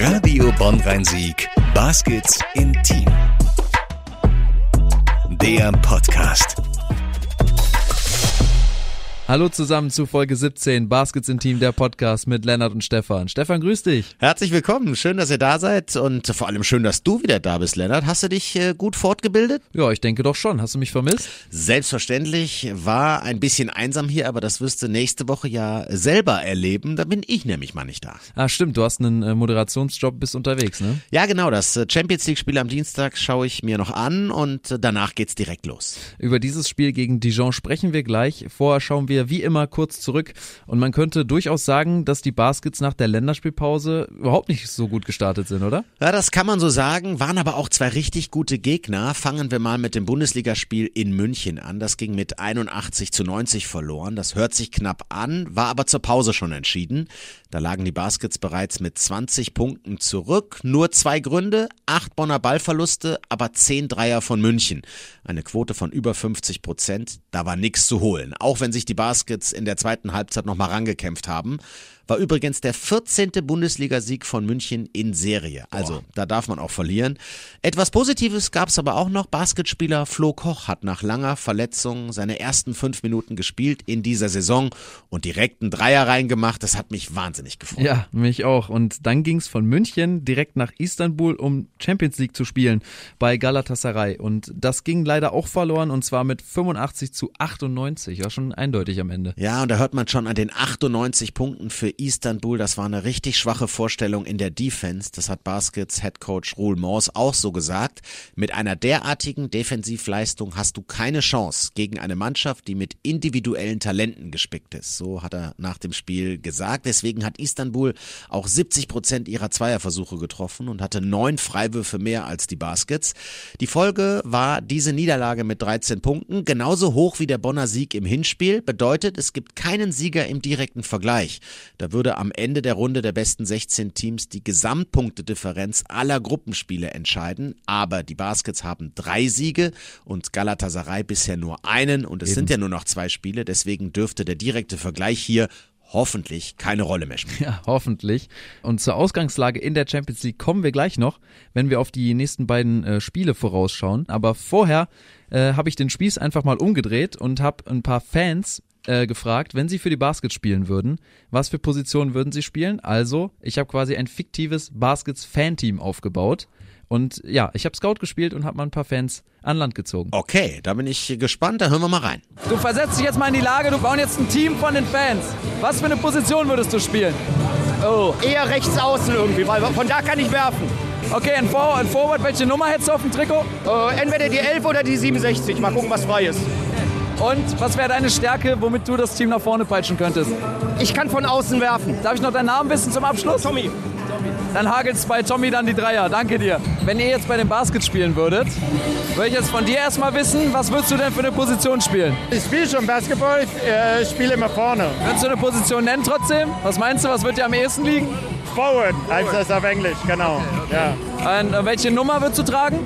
Radio Bonn-Rhein-Sieg. Baskets Intim. Der Podcast. Hallo zusammen zu Folge 17, Baskets Intim, der Podcast mit Lennart und Stefan. Stefan, grüß dich. Herzlich willkommen, schön, dass ihr da seid und vor allem schön, dass du wieder da bist, Lennart. Hast du dich gut fortgebildet? Ja, ich denke doch schon. Hast du mich vermisst? Selbstverständlich, war ein bisschen einsam hier, aber das wirst du nächste Woche ja selber erleben, da bin ich nämlich mal nicht da. Ah, stimmt, du hast einen Moderationsjob, bist unterwegs, ne? Ja, genau, das Champions League-Spiel am Dienstag schaue ich mir noch an und danach geht's direkt los. Über dieses Spiel gegen Dijon sprechen wir gleich. Vorher schauen wir wie immer kurz zurück und man könnte durchaus sagen, dass die Baskets nach der Länderspielpause überhaupt nicht so gut gestartet sind, oder? Ja, das kann man so sagen, waren aber auch zwei richtig gute Gegner. Fangen wir mal mit dem Bundesligaspiel in München an. Das ging mit 81-90 verloren. Das hört sich knapp an, war aber zur Pause schon entschieden. Da lagen die Baskets bereits mit 20 Punkten zurück. Nur 2 Gründe, 8 Bonner Ballverluste, aber 10 Dreier von München. Eine Quote von über 50%, da war nichts zu holen. Auch wenn sich die Baskets in der zweiten Halbzeit nochmal rangekämpft haben. War übrigens der 14. Bundesligasieg von München in Serie. Also da darf man auch verlieren. Etwas Positives gab es aber auch noch. Basketspieler Flo Koch hat nach langer Verletzung seine ersten 5 Minuten gespielt in dieser Saison und direkt einen Dreier reingemacht. Das hat mich wahnsinnig gefreut. Ja, mich auch. Und dann ging es von München direkt nach Istanbul, um Champions League zu spielen bei Galatasaray. Und das ging leider auch verloren und zwar mit 85-98. War schon eindeutig am Ende. Ja, und da hört man schon an den 98 Punkten für Istanbul, das war eine richtig schwache Vorstellung in der Defense, das hat Baskets Headcoach Roel Mors auch so gesagt. Mit einer derartigen Defensivleistung hast du keine Chance gegen eine Mannschaft, die mit individuellen Talenten gespickt ist. So hat er nach dem Spiel gesagt. Deswegen hat Istanbul auch 70% ihrer Zweierversuche getroffen und hatte 9 Freiwürfe mehr als die Baskets. Die Folge war diese Niederlage mit 13 Punkten, genauso hoch wie der Bonner Sieg im Hinspiel. Bedeutet, es gibt keinen Sieger im direkten Vergleich. Da würde am Ende der Runde der besten 16 Teams die Gesamtpunktedifferenz aller Gruppenspiele entscheiden. Aber die Baskets haben 3 Siege und Galatasaray bisher nur einen und es sind ja nur noch 2 Spiele. Deswegen dürfte der direkte Vergleich hier hoffentlich keine Rolle mehr spielen. Ja, hoffentlich. Und zur Ausgangslage in der Champions League kommen wir gleich noch, wenn wir auf die nächsten beiden Spiele vorausschauen. Aber vorher habe ich den Spieß einfach mal umgedreht und habe ein paar Fans gefragt, wenn sie für die Baskets spielen würden, was für Positionen würden sie spielen? Also, ich habe quasi ein fiktives Baskets-Fan-Team aufgebaut. Und ja, ich habe Scout gespielt und habe mal ein paar Fans an Land gezogen. Okay, da bin ich gespannt, da hören wir mal rein. Du versetzt dich jetzt mal in die Lage, du baust jetzt ein Team von den Fans. Was für eine Position würdest du spielen? Oh, eher rechts außen irgendwie, weil von da kann ich werfen. Okay, ein Forward, welche Nummer hättest du auf dem Trikot? Entweder die 11 oder die 67, mal gucken, was frei ist. Und was wäre deine Stärke, womit du das Team nach vorne peitschen könntest? Ich kann von außen werfen. Darf ich noch deinen Namen wissen zum Abschluss? Tommy. Dann hagelt's bei Tommy dann die Dreier. Danke dir. Wenn ihr jetzt bei den Baskets spielen würdet, würde ich jetzt von dir erstmal wissen, was würdest du denn für eine Position spielen? Ich spiele schon Basketball, ich spiele immer vorne. Könntest du eine Position nennen trotzdem? Was meinst du, was wird dir am ehesten liegen? Forward heißt das auf Englisch, genau. Okay. Ja. Und welche Nummer würdest du tragen?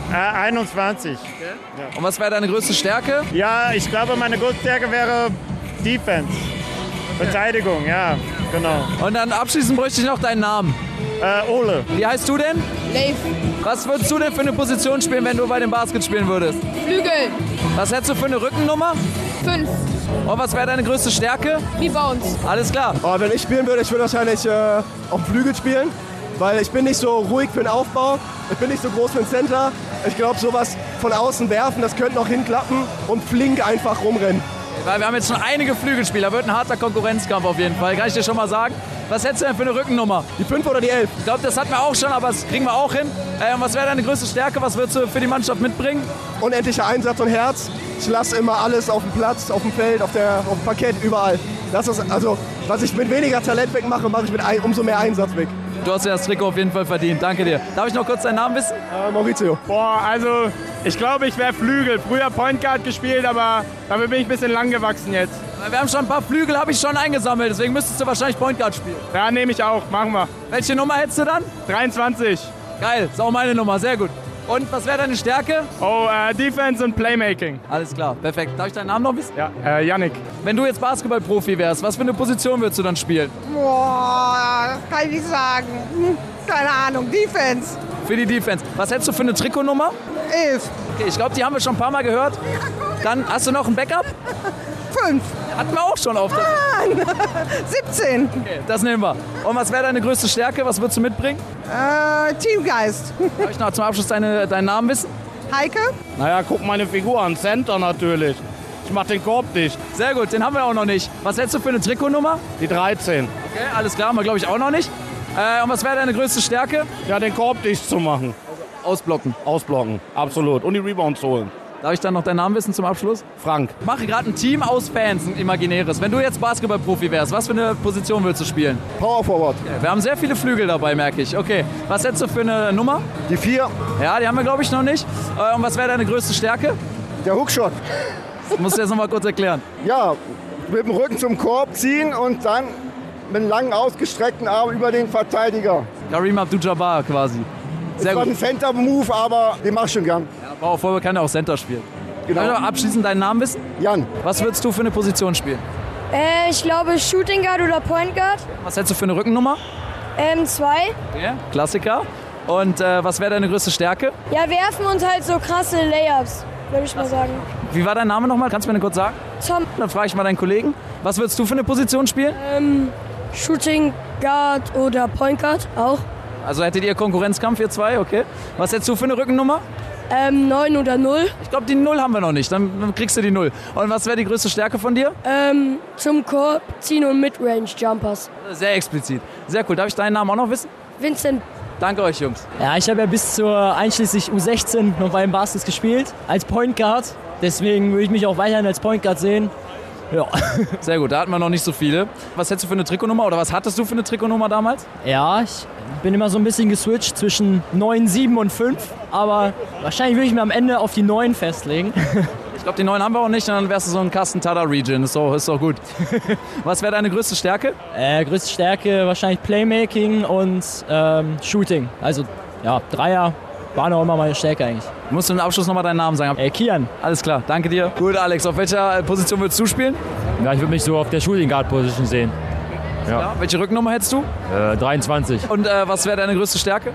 21. Okay. Ja. Und was wäre deine größte Stärke? Ja, ich glaube, meine größte Stärke wäre Defense. Okay. Verteidigung, ja, genau. Und dann abschließend bräuchte ich noch deinen Namen. Ole. Wie heißt du denn? Leif. Was würdest du denn für eine Position spielen, wenn du bei den Baskets spielen würdest? Flügel. Was hättest du für eine Rückennummer? 5. Und was wäre deine größte Stärke? Rebounds. Alles klar. Oh, wenn ich spielen würde, ich würde wahrscheinlich auf dem Flügel spielen, weil ich bin nicht so ruhig für den Aufbau, ich bin nicht so groß für den Center. Ich glaube, sowas von außen werfen, das könnte noch hinklappen und flink einfach rumrennen. Weil wir haben jetzt schon einige Flügelspieler, wird ein harter Konkurrenzkampf auf jeden Fall, kann ich dir schon mal sagen. Was hättest du denn für eine Rückennummer? Die 5 oder die 11? Ich glaube, das hatten wir auch schon, aber das kriegen wir auch hin. Und was wäre deine größte Stärke, was würdest du für die Mannschaft mitbringen? Unendlicher Einsatz und Herz. Ich lasse immer alles auf dem Platz, auf dem Feld, auf dem Parkett, überall. Das ist also, was ich mit weniger Talent wegmache, mache ich mit umso mehr Einsatz weg. Du hast ja das Trikot auf jeden Fall verdient, danke dir. Darf ich noch kurz deinen Namen wissen? Maurizio. Boah, also ich glaube, ich wäre Flügel. Früher Point Guard gespielt, aber dafür bin ich ein bisschen lang gewachsen jetzt. Wir haben schon ein paar Flügel, habe ich schon eingesammelt, deswegen müsstest du wahrscheinlich Point Guard spielen. Ja, nehme ich auch, machen wir. Welche Nummer hättest du dann? 23. Geil, ist auch meine Nummer, sehr gut. Und was wäre deine Stärke? Defense und Playmaking. Alles klar, perfekt. Darf ich deinen Namen noch wissen? Ja, Yannick. Wenn du jetzt Basketballprofi wärst, was für eine Position würdest du dann spielen? Boah, kann ich nicht sagen. Keine Ahnung, Defense. Für die Defense. Was hättest du für eine Trikotnummer? 11. Okay, ich glaube, die haben wir schon ein paar Mal gehört. Dann hast du noch ein Backup? 5. Hatten wir auch schon auf der 17. Okay, das nehmen wir. Und was wäre deine größte Stärke? Was würdest du mitbringen? Teamgeist. Darf ich noch zum Abschluss deinen Namen wissen? Heike? Naja, guck meine Figur an. Center natürlich. Ich mach den Korb dicht. Sehr gut, den haben wir auch noch nicht. Was hättest du für eine Trikotnummer? Die 13. Okay, alles klar, haben wir glaube ich auch noch nicht. Und was wäre deine größte Stärke? Ja, den Korb dicht zu machen. Ausblocken. Ausblocken, absolut. Und die Rebounds holen. Darf ich dann noch deinen Namen wissen zum Abschluss? Frank. Ich mache gerade ein Team aus Fans, ein imaginäres. Wenn du jetzt Basketballprofi wärst, was für eine Position würdest du spielen? Power Forward. Wir haben sehr viele Flügel dabei, merke ich. Okay, was hättest du für eine Nummer? Die 4. Ja, die haben wir glaube ich noch nicht. Und was wäre deine größte Stärke? Der Hookshot. Das musst du jetzt noch mal kurz erklären. Ja, mit dem Rücken zum Korb ziehen und dann mit einem langen ausgestreckten Arm über den Verteidiger. Kareem Abdul-Jabbar quasi. Sehr Das war gut. ein Center-Move, aber den mach ich schon gern. Ja, Power Forward kann ja auch Center spielen. Genau. Kann ich noch abschließend deinen Namen wissen? Jan. Was würdest du für eine Position spielen? Ich glaube Shooting Guard oder Point Guard. Was hättest du für eine Rückennummer? 2. Ja, Klassiker. Und was wäre deine größte Stärke? Ja, werfen und halt so krasse Layups, würde ich mal sagen. Wie war dein Name nochmal? Kannst du mir den kurz sagen? Tom. Dann frage ich mal deinen Kollegen. Was würdest du für eine Position spielen? Shooting Guard oder Point Guard auch. Also hättet ihr Konkurrenzkampf, ihr zwei, okay. Was hättest du für eine Rückennummer? 9 oder 0. Ich glaube, die 0 haben wir noch nicht. Dann kriegst du die 0. Und was wäre die größte Stärke von dir? Zum Korb ziehen und Midrange Jumpers. Sehr explizit. Sehr cool. Darf ich deinen Namen auch noch wissen? Vincent. Danke euch, Jungs. Ja, ich habe ja bis zur einschließlich U16 noch beim Baskets gespielt, als Point Guard. Deswegen würde ich mich auch weiterhin als Point Guard sehen. Ja. Sehr gut, da hatten wir noch nicht so viele. Was hättest du für eine Trikotnummer oder was hattest du für eine Trikotnummer damals? Ja, ich bin immer so ein bisschen geswitcht zwischen 9, 7 und 5. Aber wahrscheinlich würde ich mir am Ende auf die 9 festlegen. Ich glaube, die 9 haben wir auch nicht, und dann wärst du so ein Kasten Tada Region. Ist doch gut. Was wäre deine größte Stärke? Größte Stärke wahrscheinlich Playmaking und Shooting. Also ja, Dreier waren auch immer meine Stärke eigentlich. Musst du im Abschluss nochmal deinen Namen sagen? Kian. Alles klar, danke dir. Gut, Alex, auf welcher Position würdest du spielen? Ja, ich würde mich so auf der Shooting Guard Position sehen. Ja. Welche Rückennummer hättest du? 23. Und was wäre deine größte Stärke?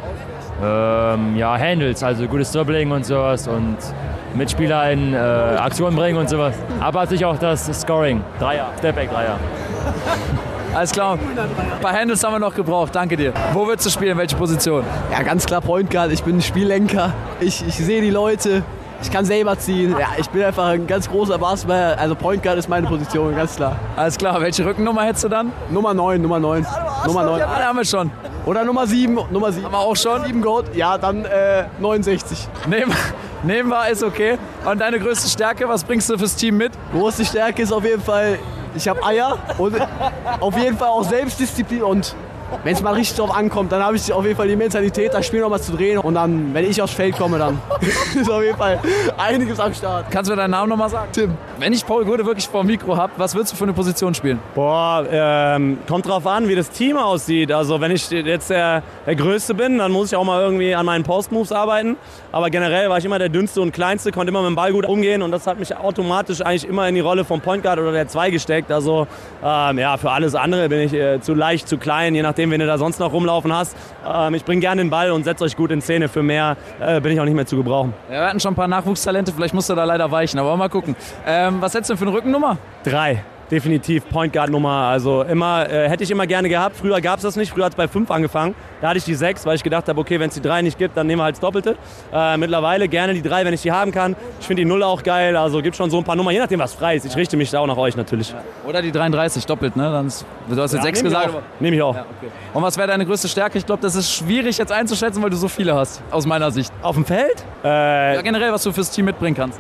Ja, Handles, also gutes Dribbling und sowas und Mitspieler in Aktion bringen und sowas. Aber natürlich auch das Scoring. Dreier, Stepback-Dreier. Alles klar. Ein paar Handles haben wir noch gebraucht. Danke dir. Wo würdest du spielen? Welche Position? Ja, ganz klar Point Guard. Ich bin Spiellenker. Ich sehe die Leute. Ich kann selber ziehen. Ja, ich bin einfach ein ganz großer Basketballer. Also Point Guard ist meine Position, ganz klar. Alles klar. Welche Rückennummer hättest du dann? Nummer 9. Nummer 9. Ja, haben wir schon. Oder Nummer 7. Haben wir auch schon. 7 Gold. Ja, dann 69. Nehmen wir, ist okay. Und deine größte Stärke, was bringst du fürs Team mit? Größte Stärke ist auf jeden Fall, ich habe Eier und auf jeden Fall auch Selbstdisziplin und wenn es mal richtig drauf ankommt, dann habe ich auf jeden Fall die Mentalität, das Spiel noch mal zu drehen und dann, wenn ich aufs Feld komme, dann ist auf jeden Fall einiges am Start. Kannst du mir deinen Namen noch mal sagen? Tim. Wenn ich Paul Gude wirklich vor dem Mikro habe, was würdest du für eine Position spielen? Kommt drauf an, wie das Team aussieht. Also wenn ich jetzt der Größte bin, dann muss ich auch mal irgendwie an meinen Post-Moves arbeiten. Aber generell war ich immer der Dünnste und Kleinste, konnte immer mit dem Ball gut umgehen und das hat mich automatisch eigentlich immer in die Rolle vom Point Guard oder der 2 gesteckt. Also ja, für alles andere bin ich zu leicht, zu klein, je nachdem, wen du da sonst noch rumlaufen hast. Ich bringe gerne den Ball und setze euch gut in Szene. Für mehr bin ich auch nicht mehr zu gebrauchen. Ja, wir hatten schon ein paar Nachwuchstalente, vielleicht musst du da leider weichen, aber mal gucken. Was hättest du denn für eine Rückennummer? 3. Definitiv Point Guard Nummer. Also immer hätte ich immer gerne gehabt. Früher gab es das nicht. Früher hat es bei 5 angefangen. Da hatte ich die 6, weil ich gedacht habe, okay, wenn es die 3 nicht gibt, dann nehmen wir halt das Doppelte. Mittlerweile gerne die 3, wenn ich die haben kann. Ich finde die 0 auch geil. Also gibt schon so ein paar Nummern, je nachdem was frei ist. Ich richte mich da auch nach euch natürlich. Oder die 33 doppelt, ne? Du hast jetzt 6 gesagt. Nehme ich auch. Ja, okay. Und was wäre deine größte Stärke? Ich glaube, das ist schwierig jetzt einzuschätzen, weil du so viele hast, aus meiner Sicht. Auf dem Feld? Ja, generell, was du fürs Team mitbringen kannst.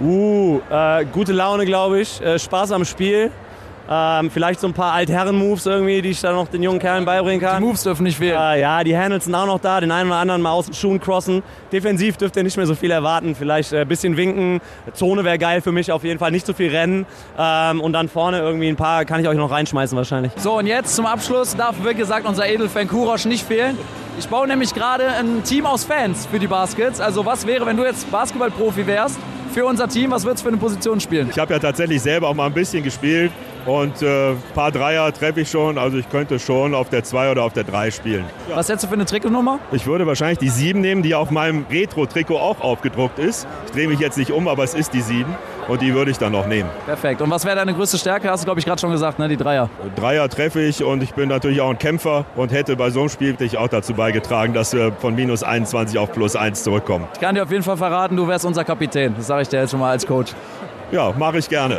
Gute Laune, glaube ich. Spaß am Spiel. Vielleicht so ein paar Altherren-Moves irgendwie, die ich dann noch den jungen Kerlen beibringen kann. Die Moves dürfen nicht fehlen. Ja, die Handles sind auch noch da, den einen oder anderen mal aus den Schuhen crossen. Defensiv dürft ihr nicht mehr so viel erwarten, vielleicht ein bisschen winken. Zone wäre geil für mich auf jeden Fall, nicht so viel rennen. Und dann vorne irgendwie ein paar kann ich euch noch reinschmeißen wahrscheinlich. So, und jetzt zum Abschluss darf, wie gesagt, unser Edelfan Kurosch nicht fehlen. Ich baue nämlich gerade ein Team aus Fans für die Baskets. Also was wäre, wenn du jetzt Basketballprofi wärst? Für unser Team, was würdest du für eine Position spielen? Ich habe ja tatsächlich selber auch mal ein bisschen gespielt. und paar Dreier treffe ich schon. Also ich könnte schon auf der 2 oder auf der 3 spielen. Was hättest du für eine Trikotnummer? Ich würde wahrscheinlich die 7 nehmen, die auf meinem Retro-Trikot auch aufgedruckt ist. Ich drehe mich jetzt nicht um, aber es ist die 7 und die würde ich dann noch nehmen. Perfekt. Und was wäre deine größte Stärke? Hast du, glaube ich, gerade schon gesagt, ne? Die Dreier. Dreier treffe ich und ich bin natürlich auch ein Kämpfer und hätte bei so einem Spiel auch dazu beigetragen, dass wir von minus 21 auf plus 1 zurückkommen. Ich kann dir auf jeden Fall verraten, du wärst unser Kapitän. Das sage ich dir jetzt schon mal als Coach. Ja, mache ich gerne.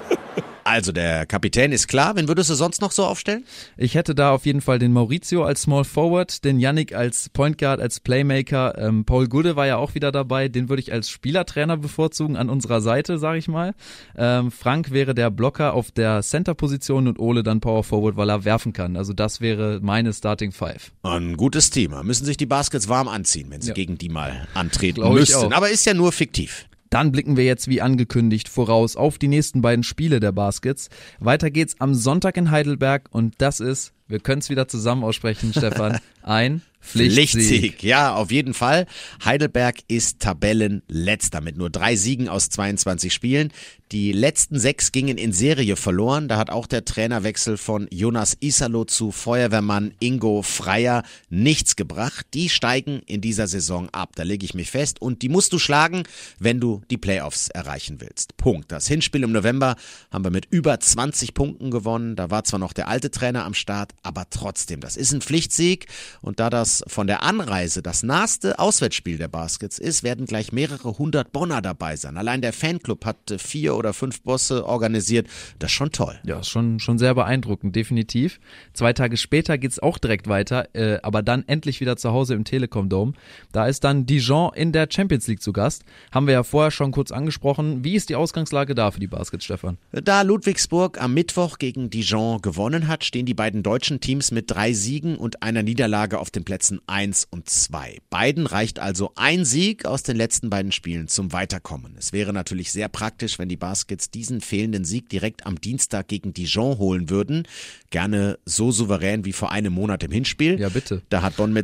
Also der Kapitän ist klar. Wen würdest du sonst noch so aufstellen? Ich hätte da auf jeden Fall den Maurizio als Small Forward, den Yannick als Point Guard, als Playmaker. Paul Gude war ja auch wieder dabei. Den würde ich als Spielertrainer bevorzugen an unserer Seite, sage ich mal. Frank wäre der Blocker auf der Center-Position und Ole dann Power Forward, weil er werfen kann. Also das wäre meine Starting Five. Ein gutes Team. Müssen sich die Baskets warm anziehen, wenn sie gegen die mal antreten Glaube ich müssten. auch. Aber ist ja nur fiktiv. Dann blicken wir jetzt wie angekündigt voraus auf die nächsten beiden Spiele der Baskets. Weiter geht's am Sonntag in Heidelberg und das ist, wir können es wieder zusammen aussprechen, Stefan, ein Pflichtsieg. Ja, auf jeden Fall. Heidelberg ist Tabellenletzter mit nur 3 Siegen aus 22 Spielen. Die letzten 6 gingen in Serie verloren. Da hat auch der Trainerwechsel von Jonas Isalo zu Feuerwehrmann Ingo Freier nichts gebracht. Die steigen in dieser Saison ab, da lege ich mich fest. Und die musst du schlagen, wenn du die Playoffs erreichen willst. Punkt. Das Hinspiel im November haben wir mit über 20 Punkten gewonnen. Da war zwar noch der alte Trainer am Start, aber trotzdem, das ist ein Pflichtsieg. Und da das von der Anreise das naheste Auswärtsspiel der Baskets ist, werden gleich mehrere 100 Bonner dabei sein. Allein der Fanclub hat 4 oder 5 Bosse organisiert. Das ist schon toll. Ja, ist schon sehr beeindruckend, definitiv. 2 Tage später geht's auch direkt weiter, aber dann endlich wieder zu Hause im Telekom Dome. Da ist dann Dijon in der Champions League zu Gast. Haben wir ja vorher schon kurz angesprochen. Wie ist die Ausgangslage da für die Baskets, Stefan? Da Ludwigsburg am Mittwoch gegen Dijon gewonnen hat, stehen die beiden deutschen Teams mit 3 Siegen und einer Niederlage auf den Plätzen 1 und 2. Beiden reicht also ein Sieg aus den letzten beiden Spielen zum Weiterkommen. Es wäre natürlich sehr praktisch, wenn die Baskets diesen fehlenden Sieg direkt am Dienstag gegen Dijon holen würden. Gerne so souverän wie vor einem Monat im Hinspiel. Ja, bitte. Da hat Bonn mit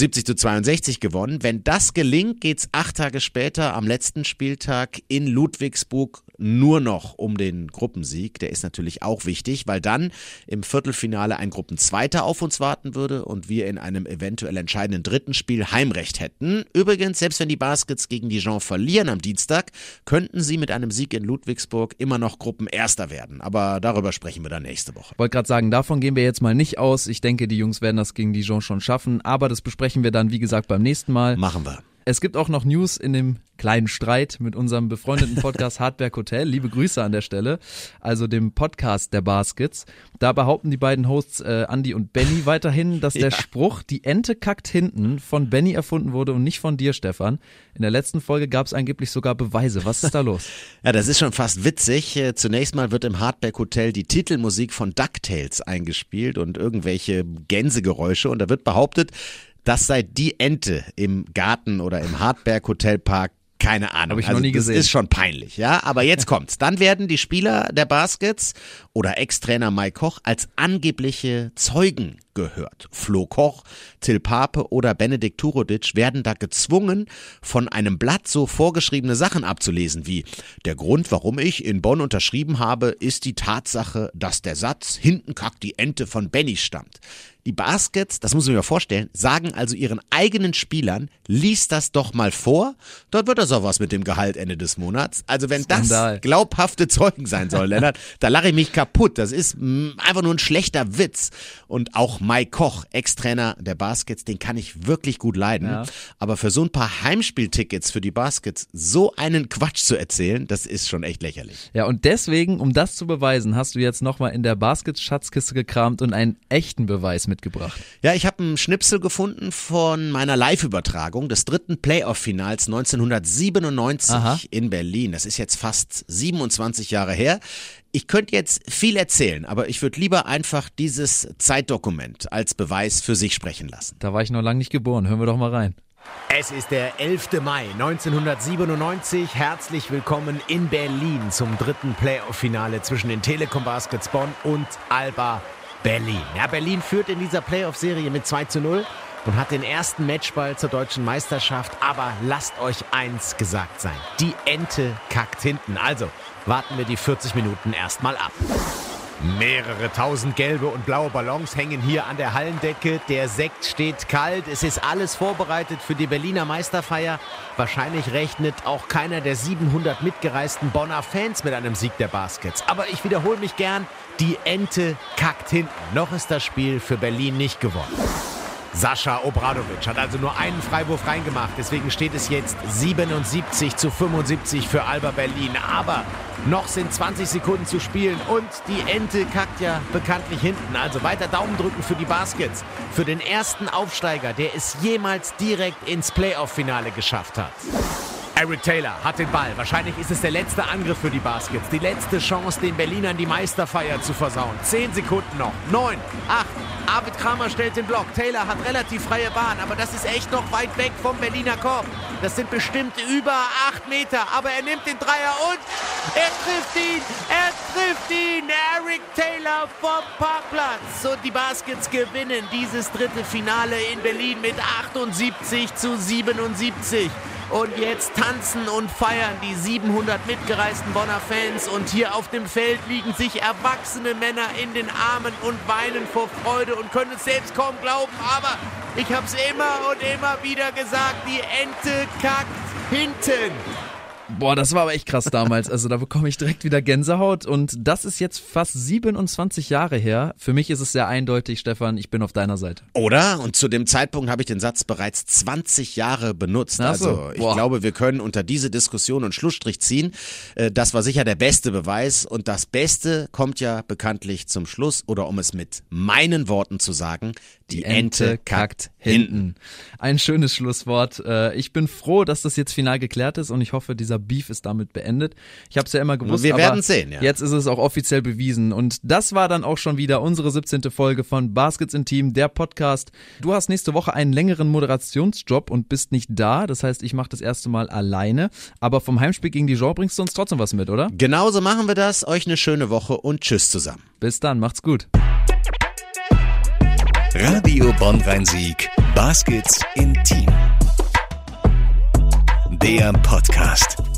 72-62 gewonnen. Wenn das gelingt, geht's 8 Tage später am letzten Spieltag in Ludwigsburg nur noch um den Gruppensieg. Der ist natürlich auch wichtig, weil dann im Viertelfinale ein Gruppenzweiter auf uns warten würde und wir in einem eventuell entscheidenden dritten Spiel Heimrecht hätten. Übrigens, selbst wenn die Baskets gegen Dijon verlieren am Dienstag, könnten sie mit einem Sieg in Ludwigsburg immer noch Gruppenerster werden. Aber darüber sprechen wir dann nächste Woche. Ich wollte gerade sagen, davon gehen wir jetzt mal nicht aus. Ich denke, die Jungs werden das gegen Dijon schon schaffen, aber das besprechen wir dann, wie gesagt, beim nächsten Mal. Machen wir. Es gibt auch noch News in dem kleinen Streit mit unserem befreundeten Podcast Hardberg Hotel. Liebe Grüße an der Stelle. Also dem Podcast der Baskets. Da behaupten die beiden Hosts Andi und Benny weiterhin, dass der Spruch, die Ente kackt hinten, von Benny erfunden wurde und nicht von dir, Stefan. In der letzten Folge gab es angeblich sogar Beweise. Was ist da los? Ja, das ist schon fast witzig. Zunächst mal wird im Hardberg Hotel die Titelmusik von DuckTales eingespielt und irgendwelche Gänsegeräusche. Und da wird behauptet, das sei die Ente im Garten oder im Hardberg Hotelpark. Keine Ahnung. Habe ich noch nie gesehen. Das ist schon peinlich, ja. Aber jetzt kommt's. Dann werden die Spieler der Baskets oder Ex-Trainer Mike Koch als angebliche Zeugen gehört. Flo Koch, Till Pape oder Benedikt Turoditsch werden da gezwungen, von einem Blatt so vorgeschriebene Sachen abzulesen wie: Der Grund, warum ich in Bonn unterschrieben habe, ist die Tatsache, dass der Satz "Hinten kackt die Ente" von Benny stammt. Die Baskets, das muss man mir vorstellen, sagen also ihren eigenen Spielern, lies das doch mal vor, dort wird das auch was mit dem Gehalt Ende des Monats. Also wenn Skandal. das glaubhafte Zeugen sein soll, Lennart, da lache ich mich kaputt. Das ist einfach nur ein schlechter Witz. Und auch Mike Koch, Ex-Trainer der Baskets, den kann ich wirklich gut leiden. Ja. Aber für so ein paar Heimspieltickets für die Baskets so einen Quatsch zu erzählen, das ist schon echt lächerlich. Ja, und deswegen, um das zu beweisen, hast du jetzt nochmal in der Baskets-Schatzkiste gekramt und einen echten Beweis mitgebracht. Ja, ich habe einen Schnipsel gefunden von meiner Live-Übertragung des dritten Playoff-Finals 1997 in Berlin. Das ist jetzt fast 27 Jahre her. Ich könnte jetzt viel erzählen, aber ich würde lieber einfach dieses Zeitdokument als Beweis für sich sprechen lassen. Da war ich noch lange nicht geboren. Hören wir doch mal rein. Es ist der 11. Mai 1997. Herzlich willkommen in Berlin zum dritten Playoff-Finale zwischen den Telekom Baskets Bonn und Alba Berlin. Ja, Berlin führt in dieser Playoff-Serie mit 2:0 und hat den ersten Matchball zur deutschen Meisterschaft. Aber lasst euch eins gesagt sein: Die Ente kackt hinten. Also warten wir die 40 Minuten erstmal ab. Mehrere tausend gelbe und blaue Ballons hängen hier an der Hallendecke. Der Sekt steht kalt. Es ist alles vorbereitet für die Berliner Meisterfeier. Wahrscheinlich rechnet auch keiner der 700 mitgereisten Bonner Fans mit einem Sieg der Baskets. Aber ich wiederhole mich gern, die Ente kackt hinten. Noch ist das Spiel für Berlin nicht gewonnen. Sascha Obradovic hat also nur einen Freiwurf reingemacht. Deswegen steht es jetzt 77-75 für Alba Berlin. Aber noch sind 20 Sekunden zu spielen und die Ente kackt ja bekanntlich hinten. Also weiter Daumen drücken für die Baskets. Für den ersten Aufsteiger, der es jemals direkt ins Playoff-Finale geschafft hat. Eric Taylor hat den Ball. Wahrscheinlich ist es der letzte Angriff für die Baskets. Die letzte Chance, den Berlinern die Meisterfeier zu versauen. 10 Sekunden noch. 9, 8. Arvid Kramer stellt den Block. Taylor hat relativ freie Bahn, aber das ist echt noch weit weg vom Berliner Korb. Das sind bestimmt über 8 Meter, aber er nimmt den Dreier und er trifft ihn! Er trifft ihn! Eric Taylor vom Parkplatz. Und die Baskets gewinnen dieses dritte Finale in Berlin mit 78-77. Und jetzt tanzen und feiern die 700 mitgereisten Bonner Fans. Und hier auf dem Feld liegen sich erwachsene Männer in den Armen und weinen vor Freude und können es selbst kaum glauben. Aber ich habe es immer und immer wieder gesagt, die Ente kackt hinten. Boah, das war aber echt krass damals. Also da bekomme ich direkt wieder Gänsehaut und das ist jetzt fast 27 Jahre her. Für mich ist es sehr eindeutig, Stefan, ich bin auf deiner Seite. Oder? Und zu dem Zeitpunkt habe ich den Satz bereits 20 Jahre benutzt. Ach so. Also ich glaube, wir können unter diese Diskussion einen Schlussstrich ziehen. Das war sicher der beste Beweis und das Beste kommt ja bekanntlich zum Schluss oder um es mit meinen Worten zu sagen, die Ente kackt hinten. Ein schönes Schlusswort. Ich bin froh, dass das jetzt final geklärt ist und ich hoffe, dieser Beef ist damit beendet. Ich habe es ja immer gewusst, wir aber werden sehen, ja. Jetzt ist es auch offiziell bewiesen. Und das war dann auch schon wieder unsere 17. Folge von Baskets Intim, der Podcast. Du hast nächste Woche einen längeren Moderationsjob und bist nicht da. Das heißt, ich mache das erste Mal alleine. Aber vom Heimspiel gegen Dijon bringst du uns trotzdem was mit, oder? Genauso machen wir das. Euch eine schöne Woche und tschüss zusammen. Bis dann, macht's gut. Radio Bonn-Rhein-Sieg. Baskets Intim. Der Podcast.